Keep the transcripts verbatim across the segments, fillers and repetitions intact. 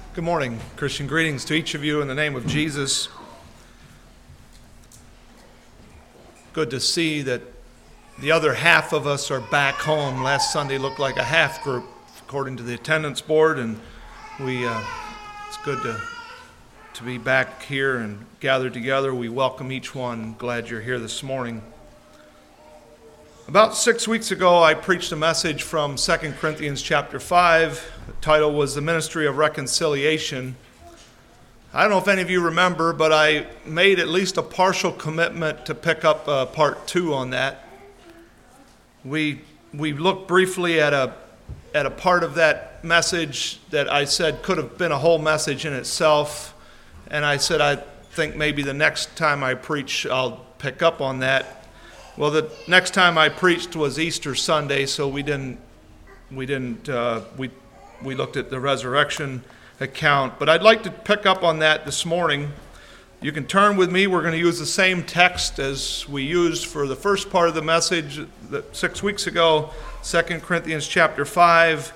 Good morning. Christian greetings to each of you in the name of Jesus. Good to see that the other half of us are back home. Last Sunday looked like a half group according to the attendance board, and we uh, it's good to to be back here and gathered together. We welcome each one. Glad you're here this morning. About six weeks ago, I preached a message from Second Corinthians chapter five. The title was The Ministry of Reconciliation. I don't know if any of you remember, but I made at least a partial commitment to pick up uh, part two on that. We we looked briefly at a at a part of that message that I said could have been a whole message in itself, and I said I think maybe the next time I preach I'll pick up on that. Well, the next time I preached was Easter Sunday, so we didn't we didn't uh, we we looked at the resurrection account. But I'd like to pick up on that this morning. You can turn with me. We're going to use the same text as we used for the first part of the message that six weeks ago, Second Corinthians chapter five.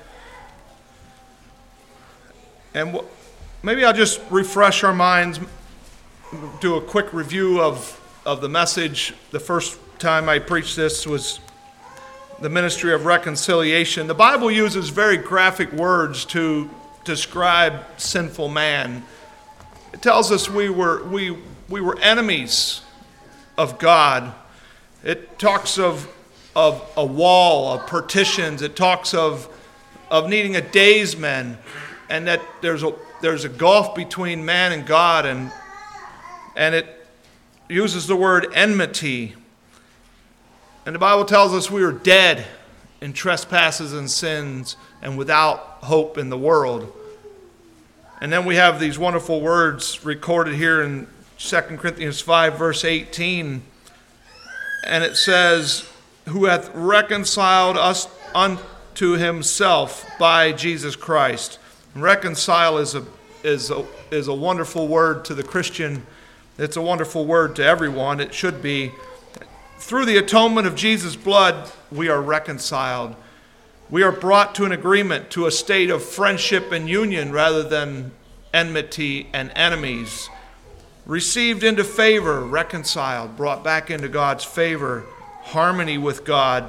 And maybe I'll just refresh our minds, do a quick review of, of the message. The first time I preached this was the ministry of reconciliation. The Bible uses very graphic words to describe sinful man. It tells us we were we we were enemies of God. It talks of of a wall, of partitions. It talks of of needing a daysman, and that there's a there's a gulf between man and God, and and it uses the word enmity. And the Bible tells us we were dead in trespasses and sins and without hope in the world. And then we have these wonderful words recorded here in Second Corinthians five, verse eighteen. And it says, who hath reconciled us unto himself by Jesus Christ. And reconcile is a, is a, is a wonderful word to the Christian. It's a wonderful word to everyone. It should be. Through the atonement of Jesus' blood, we are reconciled. We are brought to an agreement, to a state of friendship and union rather than enmity and enemies. Received into favor, reconciled, brought back into God's favor, harmony with God.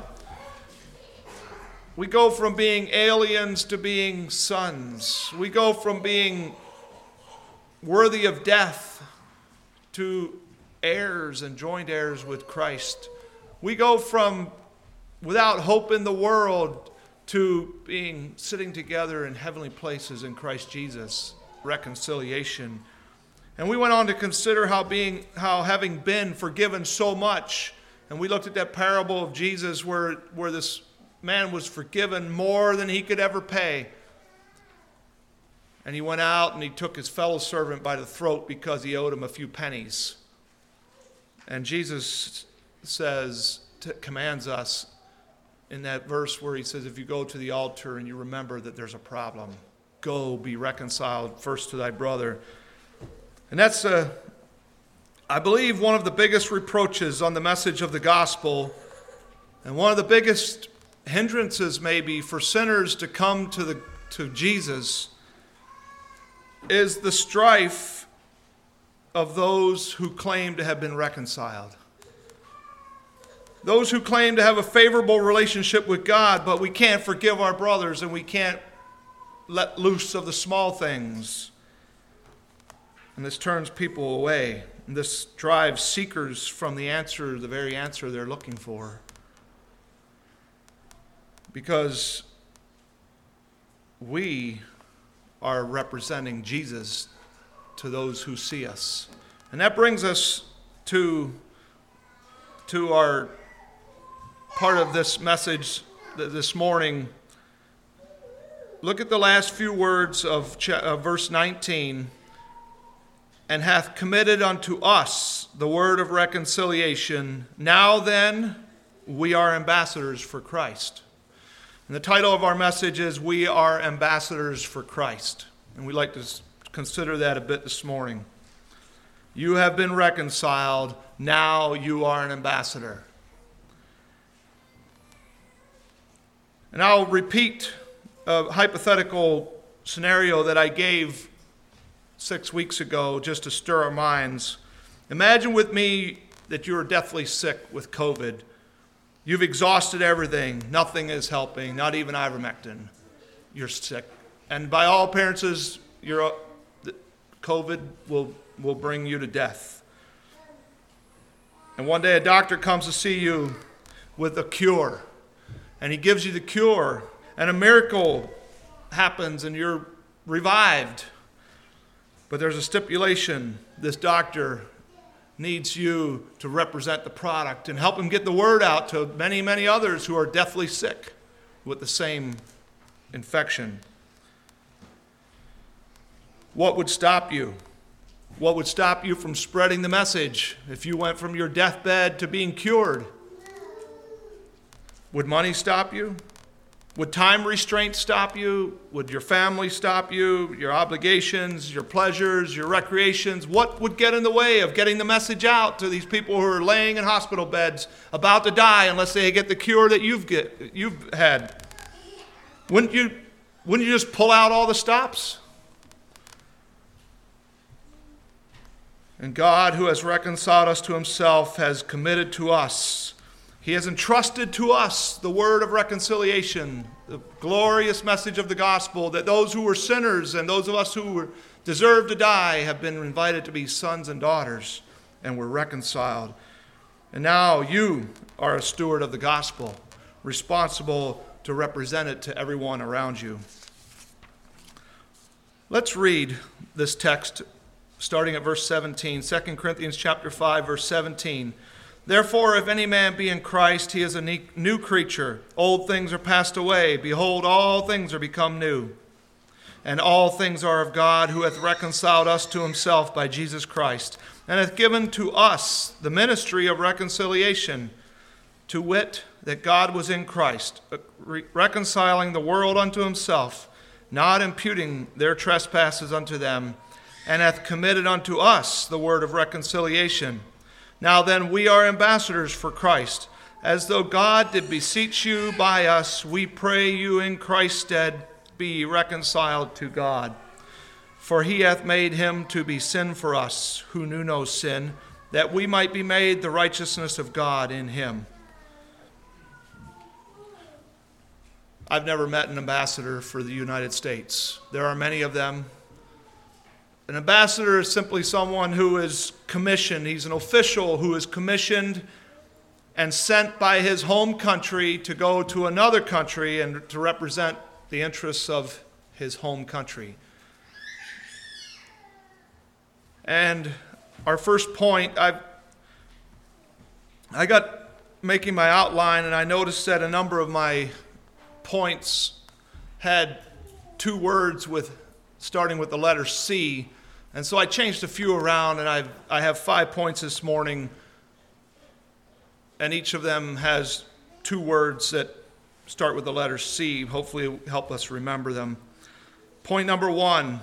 We go from being aliens to being sons. We go from being worthy of death to heirs and joint heirs with Christ. We go from without hope in the world to being sitting together in heavenly places in Christ Jesus. Reconciliation. And we went on to consider how being how having been forgiven so much, and we looked at that parable of Jesus where where this man was forgiven more than he could ever pay. And he went out and he took his fellow servant by the throat because he owed him a few pennies. And Jesus says, t- commands us in that verse where he says, if you go to the altar and you remember that there's a problem, go be reconciled first to thy brother. And that's, uh, I believe, one of the biggest reproaches on the message of the gospel, and one of the biggest hindrances maybe for sinners to come to the to Jesus is the strife of those who claim to have been reconciled. Those who claim to have a favorable relationship with God, but we can't forgive our brothers and we can't let loose of the small things. And this turns people away. And this drives seekers from the answer, the very answer they're looking for. Because we are representing Jesus to those who see us. And that brings us to, to our part of this message this morning. Look at the last few words of, cha- of verse nineteen. And hath committed unto us the word of reconciliation. Now then, we are ambassadors for Christ. And the title of our message is, We Are Ambassadors for Christ. And we'd like to consider that a bit this morning. You have been reconciled. Now you are an ambassador. And I'll repeat a hypothetical scenario that I gave six weeks ago, just to stir our minds. Imagine with me that you're deathly sick with COVID. You've exhausted everything. Nothing is helping, not even ivermectin. You're sick. And by all appearances, you're, COVID will, will bring you to death. And one day a doctor comes to see you with a cure. And he gives you the cure. And a miracle happens and you're revived. But there's a stipulation. This doctor needs you to represent the product and help him get the word out to many, many others who are deathly sick with the same infection. What would stop you? What would stop you from spreading the message if you went from your deathbed to being cured? Would money stop you? Would time restraint stop you? Would your family stop you? Your obligations, your pleasures, your recreations? What would get in the way of getting the message out to these people who are laying in hospital beds about to die unless they get the cure that you've get, you've had? Wouldn't you, wouldn't you just pull out all the stops? And God, who has reconciled us to himself, has committed to us. He has entrusted to us the word of reconciliation, the glorious message of the gospel, that those who were sinners and those of us who were deserved to die have been invited to be sons and daughters and were reconciled. And now you are a steward of the gospel, responsible to represent it to everyone around you. Let's read this text starting at verse seventeen, Second Corinthians chapter five, verse seventeen. Therefore, if any man be in Christ, he is a new creature. Old things are passed away. Behold, all things are become new. And all things are of God, who hath reconciled us to himself by Jesus Christ, and hath given to us the ministry of reconciliation, to wit, that God was in Christ, reconciling the world unto himself, not imputing their trespasses unto them, and hath committed unto us the word of reconciliation. Now then, we are ambassadors for Christ. As though God did beseech you by us, we pray you in Christ's stead, be reconciled to God. For he hath made him to be sin for us, who knew no sin, that we might be made the righteousness of God in him. I've never met an ambassador for the United States. There are many of them. An ambassador is simply someone who is commissioned. He's an official who is commissioned and sent by his home country to go to another country and to represent the interests of his home country. And our first point, I I got making my outline, and I noticed that a number of my points had two words with starting with the letter C. And so I changed a few around, and I've, I have five points this morning, and each of them has two words that start with the letter C. Hopefully it will help us remember them. Point number one,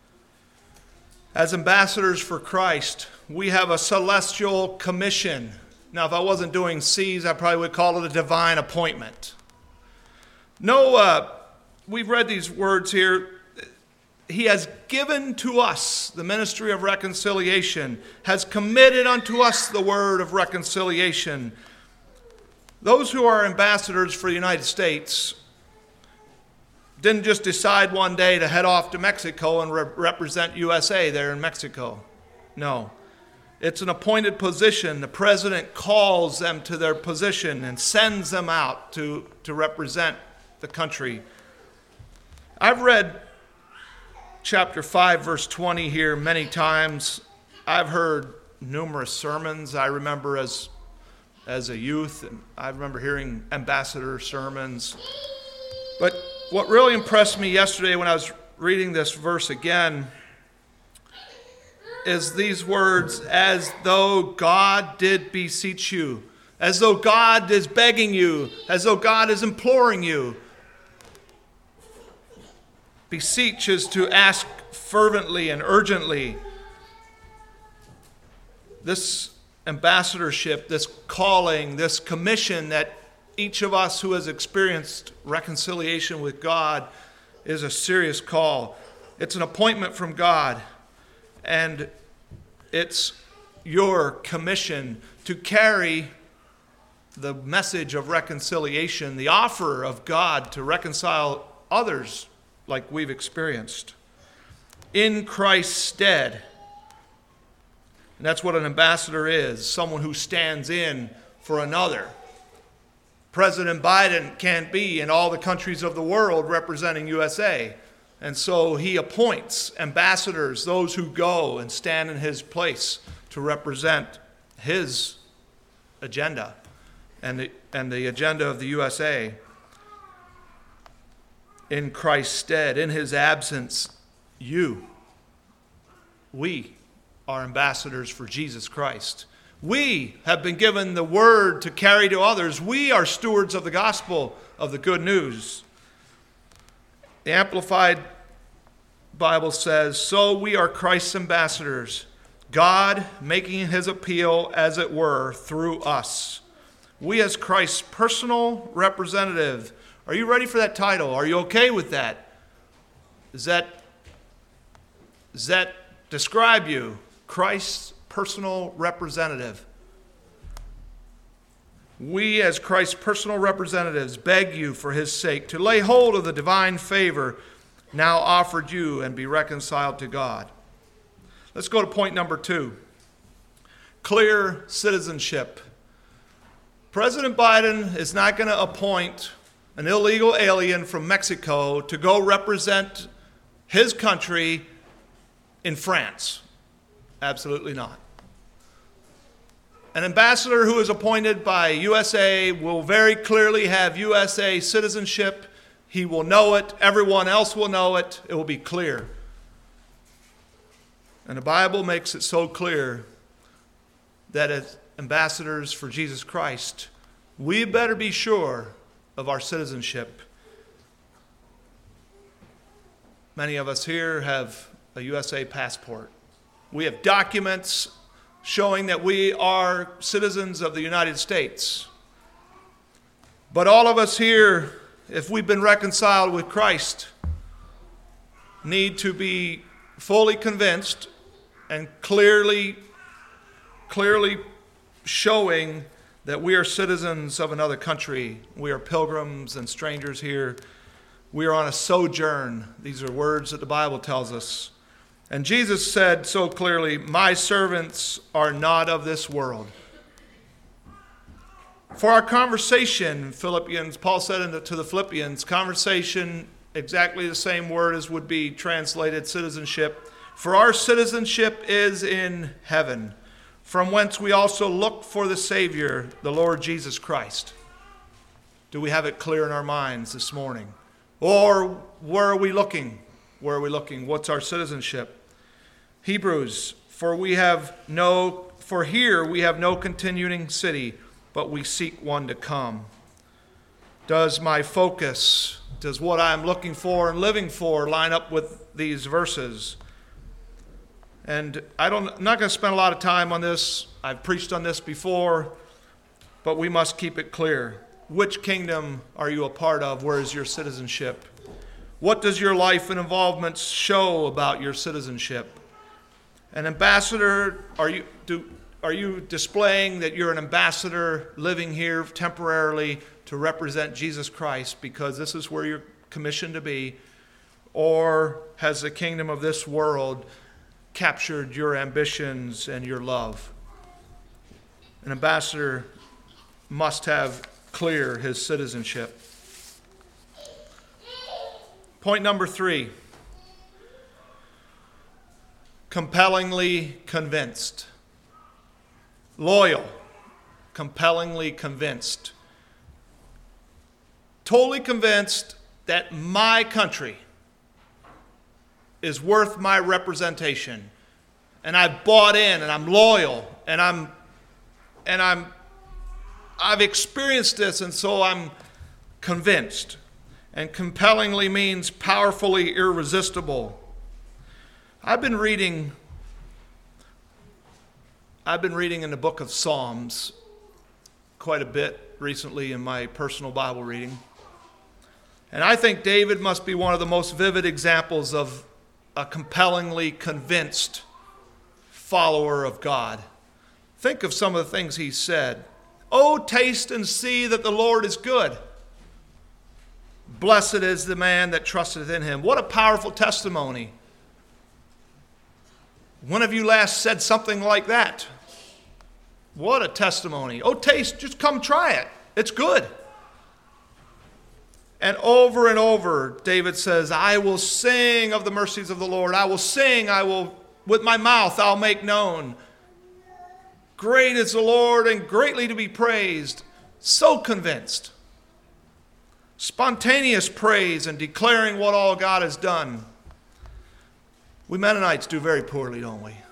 as ambassadors for Christ, we have a celestial commission. Now, if I wasn't doing C's, I probably would call it a divine appointment. No, uh, we've read these words here. He has given to us the ministry of reconciliation, has committed unto us the word of reconciliation. Those who are ambassadors for the United States didn't just decide one day to head off to Mexico and re- represent U S A there in Mexico. No. It's an appointed position. The president calls them to their position and sends them out to, to represent the country. I've read chapter five, verse twenty here many times. I've heard numerous sermons. I remember as as a youth, and I remember hearing ambassador sermons. But what really impressed me yesterday when I was reading this verse again is these words, as though God did beseech you, as though God is begging you, as though God is imploring you. Beseech is to ask fervently and urgently. This ambassadorship, this calling, this commission that each of us who has experienced reconciliation with God is a serious call. It's an appointment from God. And it's your commission to carry the message of reconciliation, the offer of God to reconcile others like we've experienced, in Christ's stead. And that's what an ambassador is, someone who stands in for another. President Biden can't be in all the countries of the world representing U S A. And so he appoints ambassadors, those who go and stand in his place to represent his agenda and the, and the agenda of the U S A. In Christ's stead, in his absence, you, we are ambassadors for Jesus Christ. We have been given the word to carry to others. We are stewards of the gospel of the good news. The Amplified Bible says, so we are Christ's ambassadors, God making his appeal, as it were, through us. We as Christ's personal representative. Are you ready for that title? Are you okay with that? Does that, does that describe you? Christ's personal representative. We as Christ's personal representatives beg you for his sake to lay hold of the divine favor now offered you and be reconciled to God. Let's go to point number two. Clear citizenship. President Biden is not going to appoint an illegal alien from Mexico to go represent his country in France. Absolutely not. An ambassador who is appointed by U S A will very clearly have U S A citizenship. He will know it. Everyone else will know it. It will be clear. And the Bible makes it so clear that as ambassadors for Jesus Christ, we better be sure of our citizenship. Many of us here have a U S A passport. We have documents showing that we are citizens of the United States. But all of us here, if we've been reconciled with Christ, need to be fully convinced and clearly, clearly showing that we are citizens of another country. We are pilgrims and strangers here. We are on a sojourn. These are words that the Bible tells us. And Jesus said so clearly, my servants are not of this world. For our conversation, Philippians, Paul said to the Philippians, conversation, exactly the same word as would be translated citizenship. For our citizenship is in heaven, from whence we also look for the Savior, the Lord Jesus Christ. Do we have it clear in our minds this morning? Or where are we looking? Where are we looking? What's our citizenship? Hebrews, for we have no, for here we have no continuing city, but we seek one to come. Does my focus, does what I'm looking for and living for line up with these verses? And I don't, I'm not going to spend a lot of time on this. I've preached on this before, but we must keep it clear. Which kingdom are you a part of? Where is your citizenship? What does your life and involvement show about your citizenship? An ambassador, are you do are you displaying that you're an ambassador living here temporarily to represent Jesus Christ because this is where you're commissioned to be? Or has the kingdom of this world captured your ambitions and your love? An ambassador must have clear his citizenship. Point number three. Compellingly convinced. Loyal. Compellingly convinced. Totally convinced that my country is worth my representation. And I've bought in and I'm loyal and I'm and I'm I've experienced this, and so I'm convinced. And compellingly means powerfully irresistible. I've been reading I've been reading in the book of Psalms quite a bit recently in my personal Bible reading. And I think David must be one of the most vivid examples of a compellingly convinced follower of God. Think of some of the things he said. Oh, taste and see that the Lord is good. Blessed is the man that trusteth in him. What a powerful testimony. When have you last said something like that? What a testimony. Oh, taste, just come try it. It's good. And over and over, David says, I will sing of the mercies of the Lord. I will sing, I will, with my mouth, I'll make known. Great is the Lord and greatly to be praised. So convinced. Spontaneous praise and declaring what all God has done. We Mennonites do very poorly, don't we?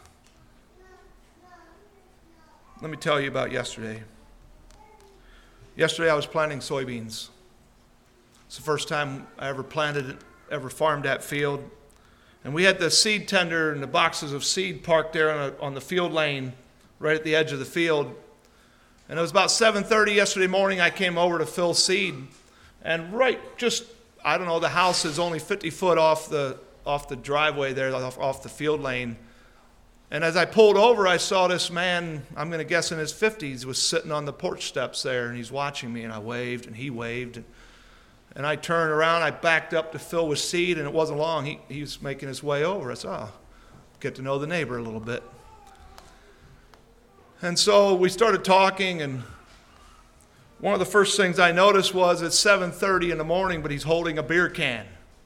Let me tell you about yesterday. Yesterday I was planting soybeans. It's the first time I ever planted, ever farmed that field. And we had the seed tender and the boxes of seed parked there on, a, on the field lane, right at the edge of the field. And it was about seven thirty yesterday morning I came over to fill seed. And right just, I don't know, the house is only fifty foot off the off the driveway there, off, off the field lane. And as I pulled over, I saw this man, I'm going to guess in his fifties, was sitting on the porch steps there, and he's watching me, and I waved, and he waved. And, and I turned around, I backed up to fill with seed, and it wasn't long. He, he was making his way over. I said, oh, get to know the neighbor a little bit. And so we started talking, and one of the first things I noticed was it's seven thirty in the morning, but he's holding a beer can.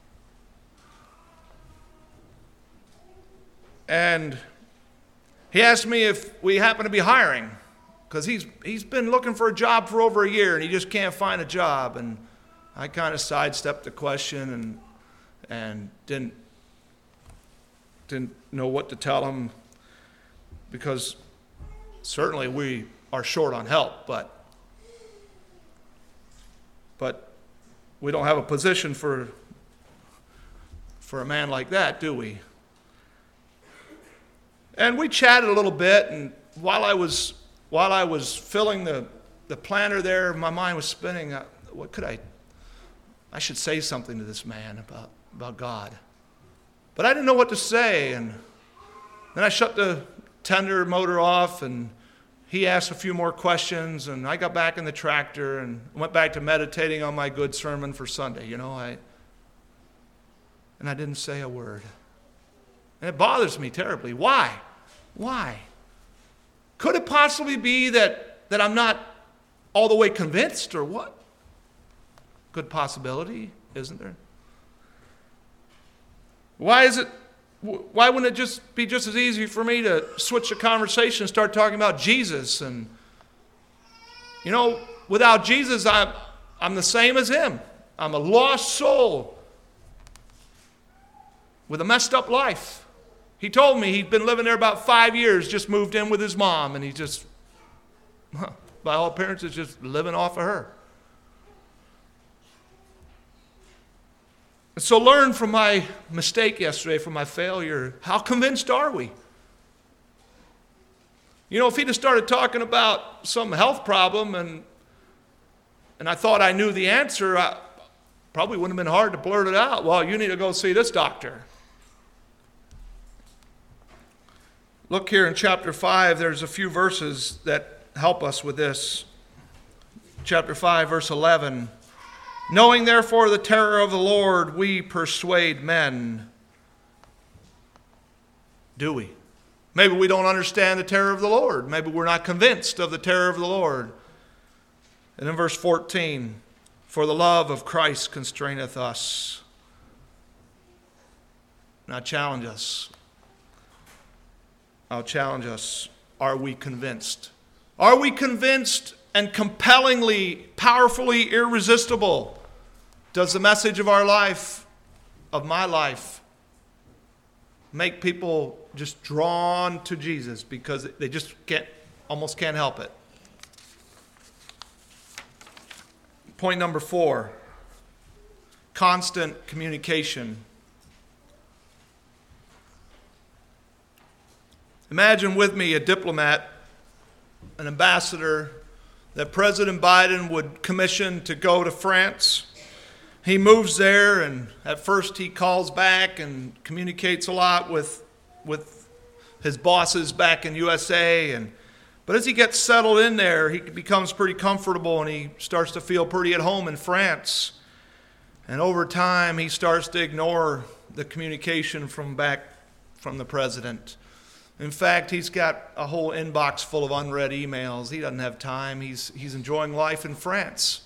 And he asked me if we happen to be hiring, because he's he's been looking for a job for over a year, and he just can't find a job. And I kind of sidestepped the question and and didn't didn't know what to tell him, because certainly we are short on help, but but we don't have a position for for a man like that, do we? And we chatted a little bit, and while I was while I was filling the, the planter there, my mind was spinning. Uh, what could I? I should say something to this man about, about God. But I didn't know what to say, and then I shut the tender motor off, and he asked a few more questions, and I got back in the tractor and went back to meditating on my good sermon for Sunday. You know, I and I didn't say a word. And it bothers me terribly. Why? Why? Could it possibly be that, that I'm not all the way convinced, or what? Good possibility, isn't there? Why is it, why wouldn't it just be just as easy for me to switch the conversation and start talking about Jesus? And, you know, without Jesus, I'm, I'm the same as him. I'm a lost soul with a messed up life. He told me he'd been living there about five years, just moved in with his mom, and he just, by all appearances, just living off of her. And so learn from my mistake yesterday, from my failure. How convinced are we? You know, if he'd have started talking about some health problem and and I thought I knew the answer, I probably wouldn't have been hard to blurt it out. Well, you need to go see this doctor. Look here in chapter five, there's a few verses that help us with this. Chapter five, verse eleven. Knowing therefore the terror of the Lord, we persuade men. Do we? Maybe we don't understand the terror of the Lord. Maybe we're not convinced of the terror of the Lord. And in verse fourteen, for the love of Christ constraineth us. Now challenge us. I'll challenge us. Are we convinced? Are we convinced and compellingly, powerfully irresistible? Does the message of our life, of my life, make people just drawn to Jesus because they just can't, almost can't help it? Point number four, constant communication. Imagine with me a diplomat, an ambassador that President Biden would commission to go to France. He moves there, and at first he calls back and communicates a lot with, with his bosses back in U S A. And but as he gets settled in there, he becomes pretty comfortable and he starts to feel pretty at home in France. And over time, he starts to ignore the communication from back from the president. In fact, he's got a whole inbox full of unread emails. He doesn't have time. He's, he's enjoying life in France.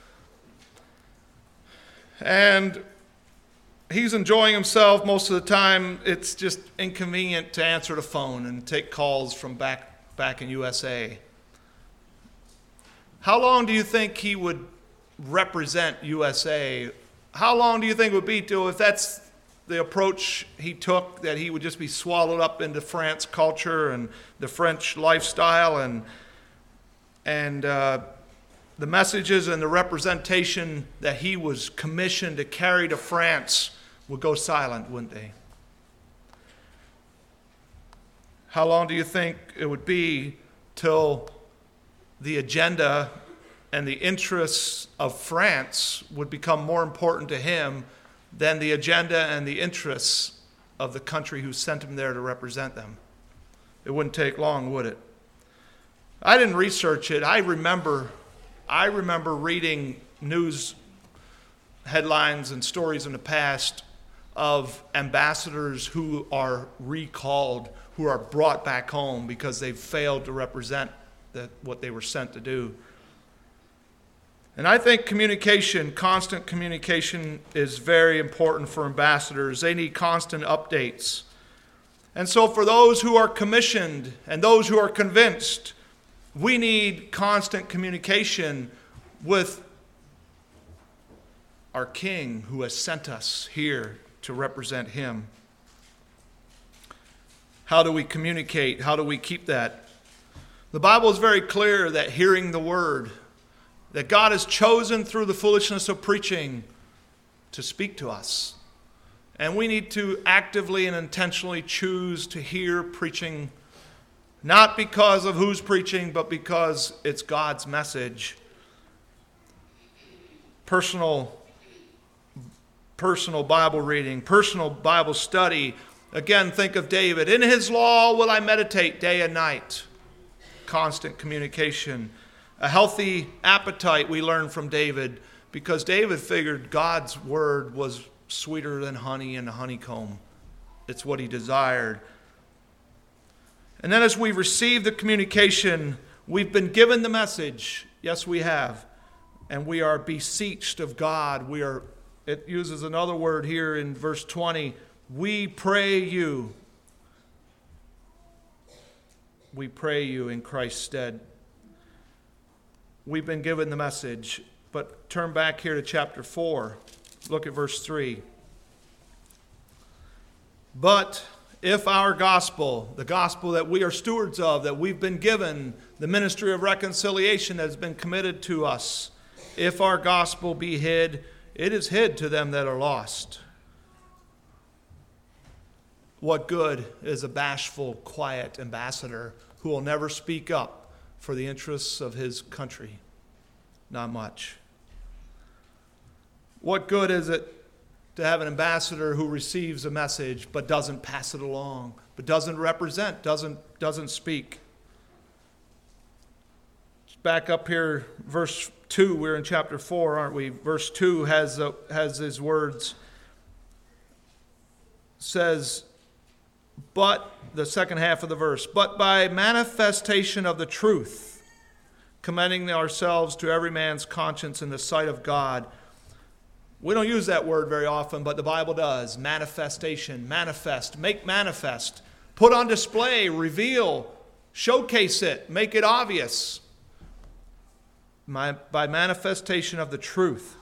And he's enjoying himself most of the time. It's just inconvenient to answer the phone and take calls from back back in U S A. How long do you think he would represent U S A? How long do you think it would be till, if that's the approach he took, that he would just be swallowed up into France culture and the French lifestyle, and and uh, the messages and the representation that he was commissioned to carry to France would go silent, wouldn't they? How long do you think it would be till the agenda and the interests of France would become more important to him than the agenda and the interests of the country who sent him there to represent them? It wouldn't take long, would it? I didn't research it. I remember, I remember reading news headlines and stories in the past of ambassadors who are recalled, who are brought back home because they've failed to represent the, what they were sent to do. And I think communication, constant communication, is very important for ambassadors. They need constant updates. And so for those who are commissioned and those who are convinced, we need constant communication with our King who has sent us here to represent him. How do we communicate? How do we keep that? The Bible is very clear that hearing the word, that God has chosen through the foolishness of preaching to speak to us. And we need to actively and intentionally choose to hear preaching, not because of who's preaching, but because it's God's message. Personal, personal Bible reading, personal Bible study. Again, think of David. In his law will I meditate day and night. Constant communication. A healthy appetite we learn from David, because David figured God's word was sweeter than honey and a honeycomb. It's what he desired. And then as we receive the communication, we've been given the message. Yes, we have. And we are beseeched of God. We are, it uses another word here in verse twenty. We pray you. We pray you in Christ's stead. We've been given the message. But turn back here to chapter four. Look at verse three. But if our gospel, the gospel that we are stewards of, that we've been given, the ministry of reconciliation that has been committed to us, if our gospel be hid, it is hid to them that are lost. What good is a bashful, quiet ambassador who will never speak up for the interests of his country? Not much. What good is it to have an ambassador who receives a message but doesn't pass it along, but doesn't represent, doesn't, doesn't speak? Back up here, verse two, we're in chapter four, aren't we? Verse two has, uh, has his words, says, but, the second half of the verse, but by manifestation of the truth, commending ourselves to every man's conscience in the sight of God. We don't use that word very often, but the Bible does. Manifestation, manifest, make manifest, put on display, reveal, showcase it, make it obvious. My, by manifestation of the truth,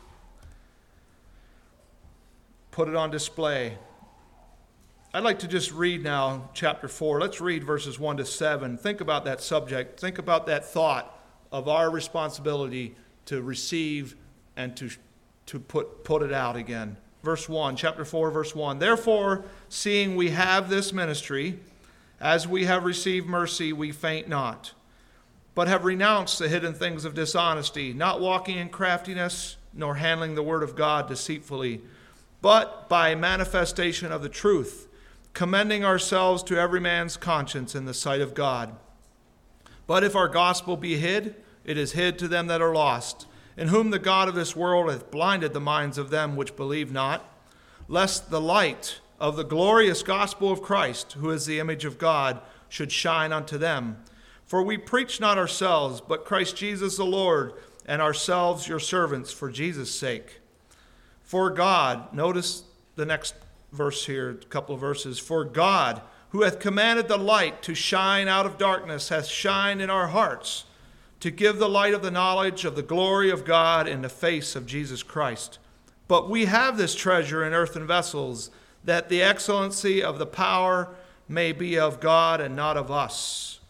put it on display. I'd like to just read now chapter four. Let's read verses one to seven. Think about that subject. Think about that thought of our responsibility to receive and to, to put, put it out again. Verse one, chapter four, verse one. Therefore, seeing we have this ministry, as we have received mercy, we faint not, but have renounced the hidden things of dishonesty, not walking in craftiness, nor handling the word of God deceitfully, but by manifestation of the truth, commending ourselves to every man's conscience in the sight of God. But if our gospel be hid, it is hid to them that are lost, in whom the God of this world hath blinded the minds of them which believe not, lest the light of the glorious gospel of Christ, who is the image of God, should shine unto them. For we preach not ourselves, but Christ Jesus the Lord, and ourselves your servants for Jesus' sake. For God, notice the next verse here, a couple of verses. For God, who hath commanded the light to shine out of darkness, hath shined in our hearts, to give the light of the knowledge of the glory of God in the face of Jesus Christ. But we have this treasure in earthen vessels, that the excellency of the power may be of God and not of us.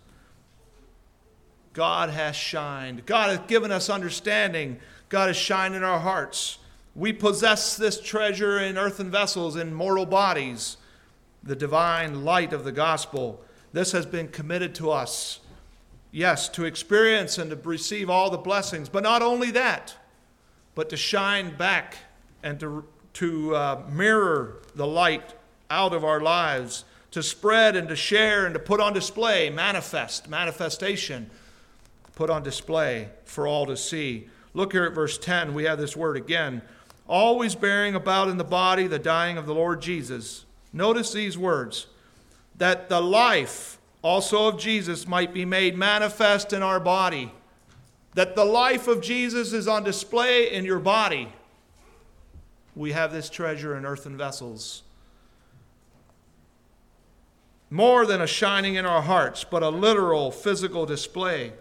God has shined. God has given us understanding. God has shined in our hearts. We possess this treasure in earthen vessels, in mortal bodies, the divine light of the gospel. This has been committed to us, yes, to experience and to receive all the blessings, but not only that, but to shine back and to, to uh, mirror the light out of our lives, to spread and to share and to put on display, manifest, manifestation, put on display for all to see. Look here at verse ten. We have this word again. Always bearing about in the body the dying of the Lord Jesus. Notice these words. That the life also of Jesus might be made manifest in our body. That the life of Jesus is on display in your body. We have this treasure in earthen vessels. More than a shining in our hearts, but a literal physical display.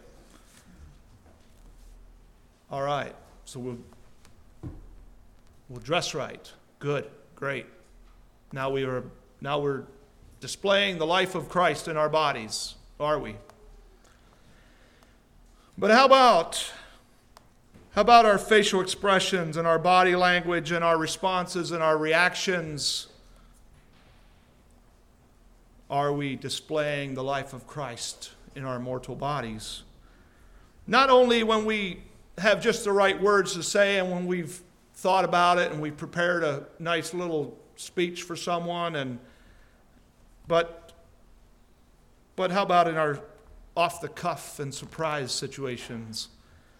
All right, so we'll, we'll dress right. Good, great. Now we are now we're displaying the life of Christ in our bodies, are we? But how about how about our facial expressions and our body language and our responses and our reactions? Are we displaying the life of Christ in our mortal bodies? Not only when we have just the right words to say and when we've thought about it and we've prepared a nice little speech for someone, and but but how about in our off-the-cuff and surprise situations?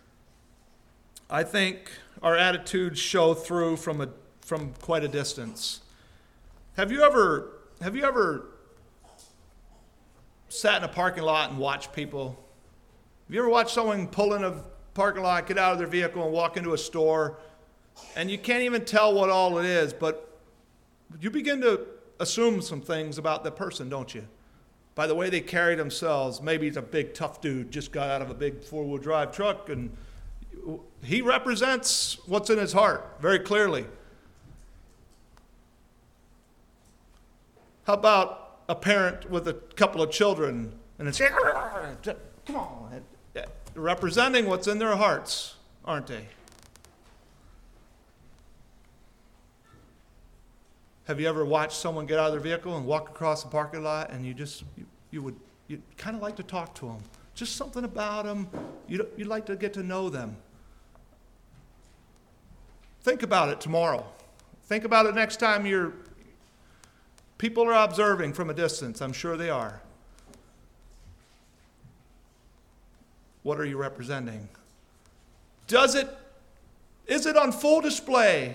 I think our attitudes show through from a from quite a distance. Have you ever have you ever sat in a parking lot and watched people? Have you ever watched someone pull in a parking lot, get out of their vehicle and walk into a store, and you can't even tell what all it is, but you begin to assume some things about the person, don't you? By the way they carry themselves. Maybe he's a big tough dude, just got out of a big four-wheel drive truck, and he represents what's in his heart very clearly. How about a parent with a couple of children, and it's, come on, representing what's in their hearts, aren't they? Have you ever watched someone get out of their vehicle and walk across the parking lot, and you just, you, you would, you kind of like to talk to them? Just something about them, you'd, you'd like to get to know them. Think about it tomorrow. Think about it next time you're, people are observing from a distance. I'm sure they are. What are you representing? Does it, is it on full display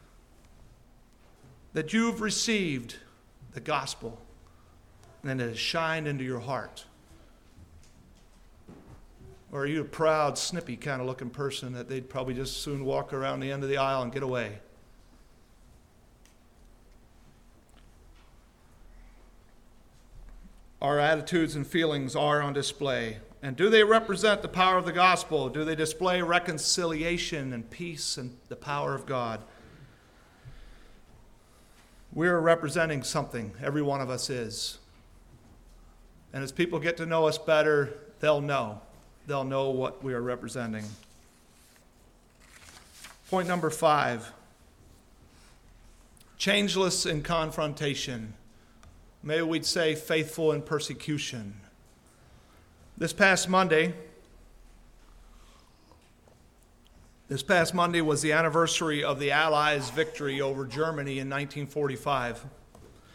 that you've received the gospel and it has shined into your heart? Or are you a proud, snippy kind of looking person that they'd probably just soon walk around the end of the aisle and get away? Our attitudes and feelings are on display. And do they represent the power of the gospel? Do they display reconciliation and peace and the power of God? We're representing something. Every one of us is. And as people get to know us better, they'll know. They'll know what we are representing. Point number five. Changeless in confrontation. Maybe we'd say faithful in persecution. This past Monday, this past Monday was the anniversary of the Allies' victory over Germany in nineteen forty-five.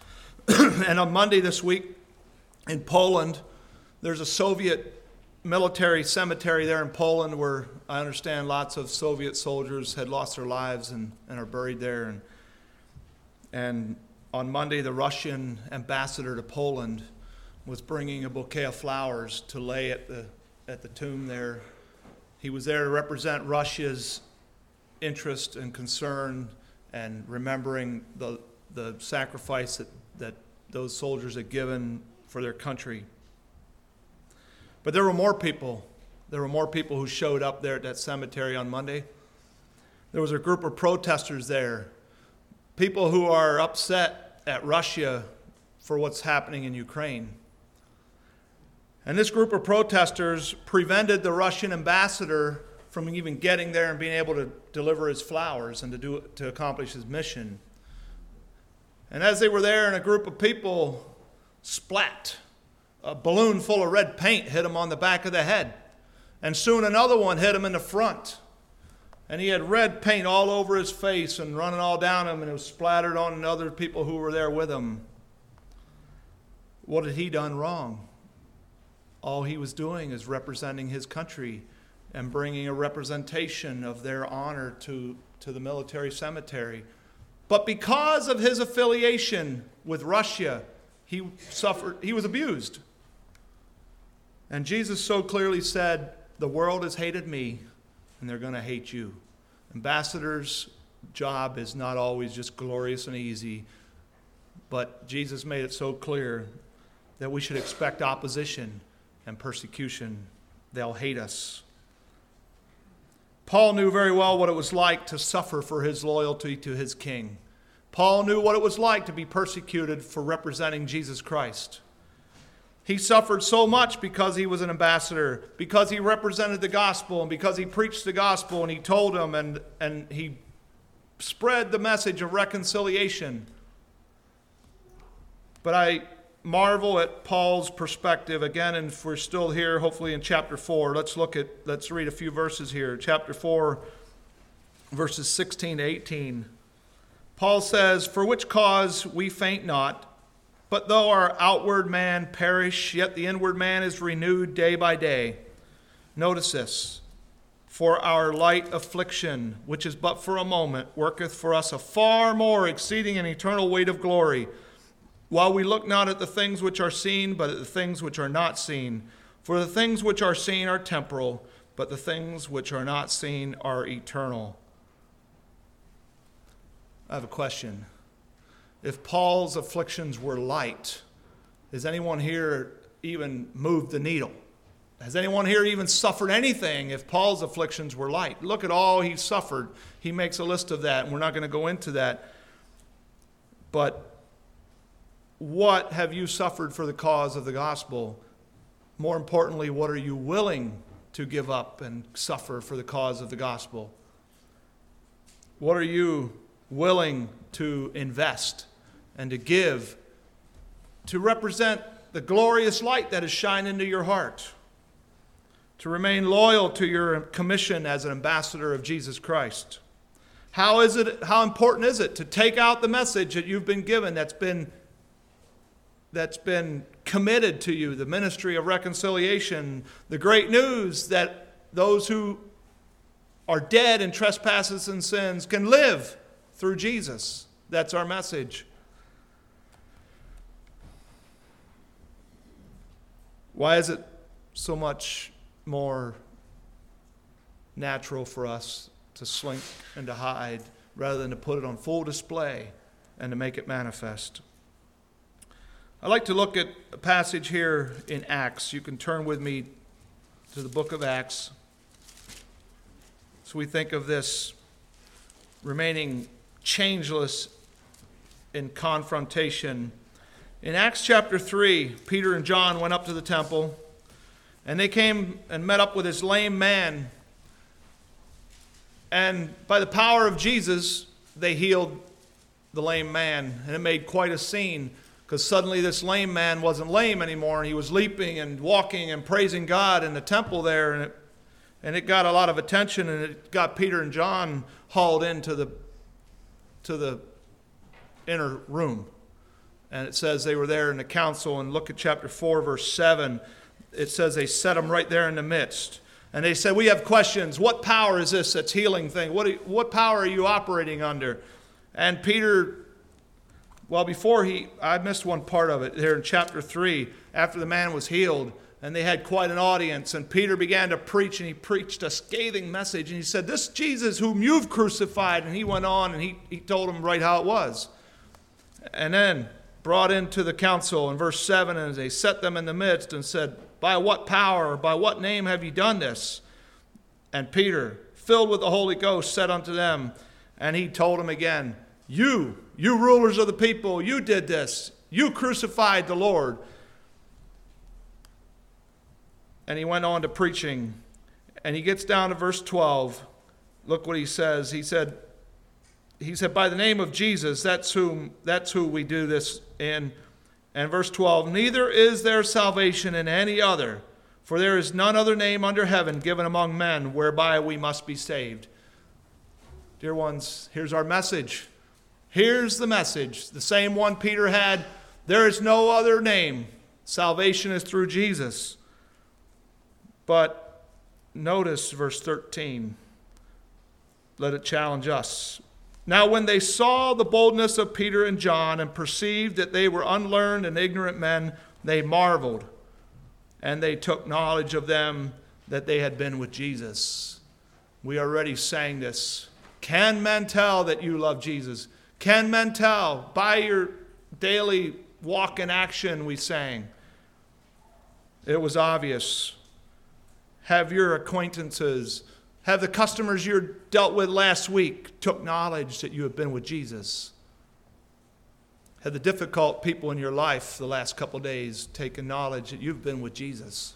And on Monday this week in Poland, there's a Soviet military cemetery there in Poland where I understand lots of Soviet soldiers had lost their lives and, and are buried there. And, and on Monday, the Russian ambassador to Poland was bringing a bouquet of flowers to lay at the, at the tomb there. He was there to represent Russia's interest and concern and remembering the, the sacrifice that, that those soldiers had given for their country. But there were more people. There were more people who showed up there at that cemetery on Monday. There was a group of protesters there, people who are upset at Russia for what's happening in Ukraine. And this group of protesters prevented the Russian ambassador from even getting there and being able to deliver his flowers and to do to accomplish his mission. And as they were there, and a group of people splat, a balloon full of red paint hit him on the back of the head. And soon another one hit him in the front. And he had red paint all over his face and running all down him, and it was splattered on other people who were there with him. What had he done wrong? All he was doing is representing his country and bringing a representation of their honor to, to the military cemetery. But because of his affiliation with Russia, he suffered, he was abused. And Jesus so clearly said, the world has hated me, and they're going to hate you. Ambassador's job is not always just glorious and easy, but Jesus made it so clear that we should expect opposition and persecution. They'll hate us. Paul knew very well what it was like to suffer for his loyalty to his king. Paul knew what it was like to be persecuted for representing Jesus Christ. He suffered so much because he was an ambassador, because he represented the gospel, and because he preached the gospel, and he told them, and, and he spread the message of reconciliation. But I marvel at Paul's perspective again, and if we're still here, hopefully in chapter four, let's look at, let's read a few verses here. Chapter four, verses sixteen to eighteen. Paul says, for which cause we faint not, but though our outward man perish, yet the inward man is renewed day by day. Notice this. For our light affliction, which is but for a moment, worketh for us a far more exceeding and eternal weight of glory, while we look not at the things which are seen, but at the things which are not seen. For the things which are seen are temporal, but the things which are not seen are eternal. I have a question. If Paul's afflictions were light, has anyone here even moved the needle? Has anyone here even suffered anything if Paul's afflictions were light? Look at all he suffered. He makes a list of that, and we're not going to go into that. But what have you suffered for the cause of the gospel? More importantly, what are you willing to give up and suffer for the cause of the gospel? What are you willing to invest and to give to represent the glorious light that is shining into your heart, to remain loyal to your commission as an ambassador of Jesus Christ? How is it, how important is it to take out the message that you've been given, that's been, that's been committed to you, the ministry of reconciliation, the great news that those who are dead in trespasses and sins can live through Jesus? That's our message. Why is it so much more natural for us to slink and to hide rather than to put it on full display and to make it manifest? I'd like to look at a passage here in Acts. You can turn with me to the book of Acts. So we think of this remaining changeless in confrontation. In Acts chapter three, Peter and John went up to the temple, and they came and met up with this lame man. And by the power of Jesus, they healed the lame man. And it made quite a scene, because suddenly this lame man wasn't lame anymore, and he was leaping and walking and praising God in the temple there. And it, and it got a lot of attention, and it got Peter and John hauled into the, to the inner room. And it says they were there in the council, and look at chapter four, verse seven. It says they set them right there in the midst. And they said, we have questions. What power is this that's healing thing? What, you, what power are you operating under? And Peter, well, before he, I missed one part of it here in chapter three, after the man was healed, and they had quite an audience, and Peter began to preach, and he preached a scathing message, and he said, this Jesus whom you've crucified, and he went on, and he, he told them right how it was. And then brought into the council in verse seven, and they set them in the midst and said, by what power, or by what name have you done this? And Peter, filled with the Holy Ghost, said unto them, and he told them again, you, you rulers of the people, you did this. You crucified the Lord. And he went on to preaching, and he gets down to verse twelve. Look what he says. He said, he said, by the name of Jesus, that's whom, that's who we do this in. And verse twelve, neither is there salvation in any other, for there is none other name under heaven given among men whereby we must be saved. Dear ones, here's our message. Here's the message, the same one Peter had. There is no other name. Salvation is through Jesus. But notice verse thirteen. Let it challenge us. Now when they saw the boldness of Peter and John and perceived that they were unlearned and ignorant men, they marveled, and they took knowledge of them that they had been with Jesus. We already sang this. Can men tell that you love Jesus? Can men tell? By your daily walk in action, we sang. It was obvious. Have your acquaintances, have the customers you dealt with last week took knowledge that you have been with Jesus? Have the difficult people in your life the last couple of days taken knowledge that you've been with Jesus?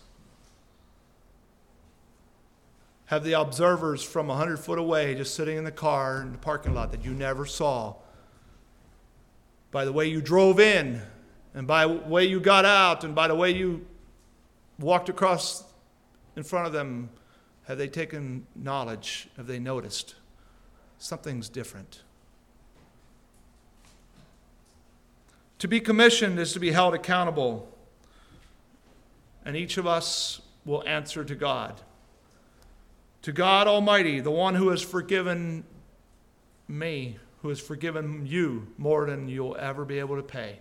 Have the observers from a hundred foot away just sitting in the car in the parking lot that you never saw, by the way you drove in and by the way you got out and by the way you walked across in front of them, have they taken knowledge? Have they noticed something's different? To be commissioned is to be held accountable, and each of us will answer to God. To God Almighty, the one who has forgiven me, who has forgiven you more than you'll ever be able to pay.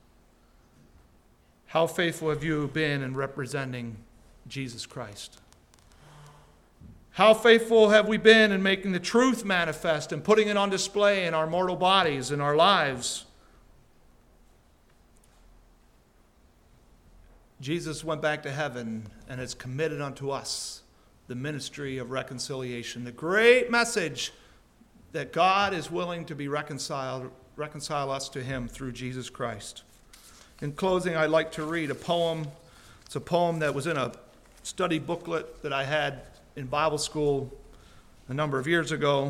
How faithful have you been in representing Jesus Christ? How faithful have we been in making the truth manifest and putting it on display in our mortal bodies, in our lives? Jesus went back to heaven and has committed unto us the ministry of reconciliation, the great message that God is willing to be reconciled, reconcile us to him through Jesus Christ. In closing, I'd like to read a poem. It's a poem that was in a study booklet that I had in Bible school a number of years ago.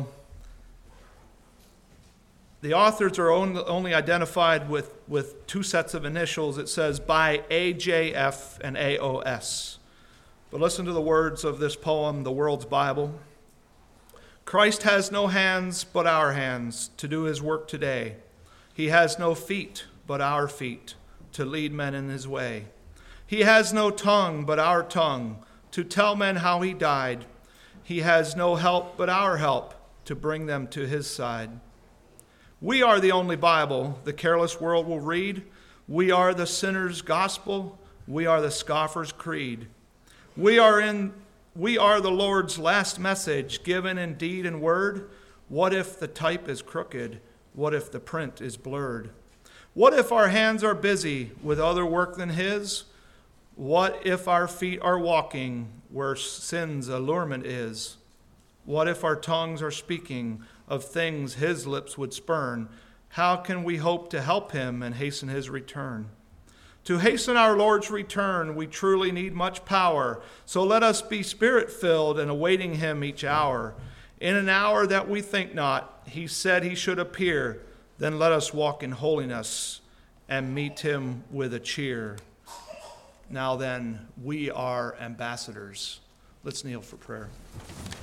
The authors are only identified with, with two sets of initials. It says by A J F and A O S. But listen to the words of this poem, The World's Bible. Christ has no hands but our hands to do his work today. He has no feet but our feet to lead men in his way. He has no tongue but our tongue to tell men how he died. He has no help but our help to bring them to his side. We are the only Bible the careless world will read. We are the sinner's gospel. We are the scoffer's creed. We are in we are the Lord's last message, given in deed and word. What if the type is crooked? What if the print is blurred? What if our hands are busy with other work than his? What if our feet are walking where sin's allurement is? What if our tongues are speaking of things his lips would spurn? How can we hope to help him and hasten his return? To hasten our Lord's return, we truly need much power. So let us be spirit-filled and awaiting him each hour. In an hour that we think not, he said he should appear. Then let us walk in holiness and meet him with a cheer. Now then, we are ambassadors. Let's kneel for prayer.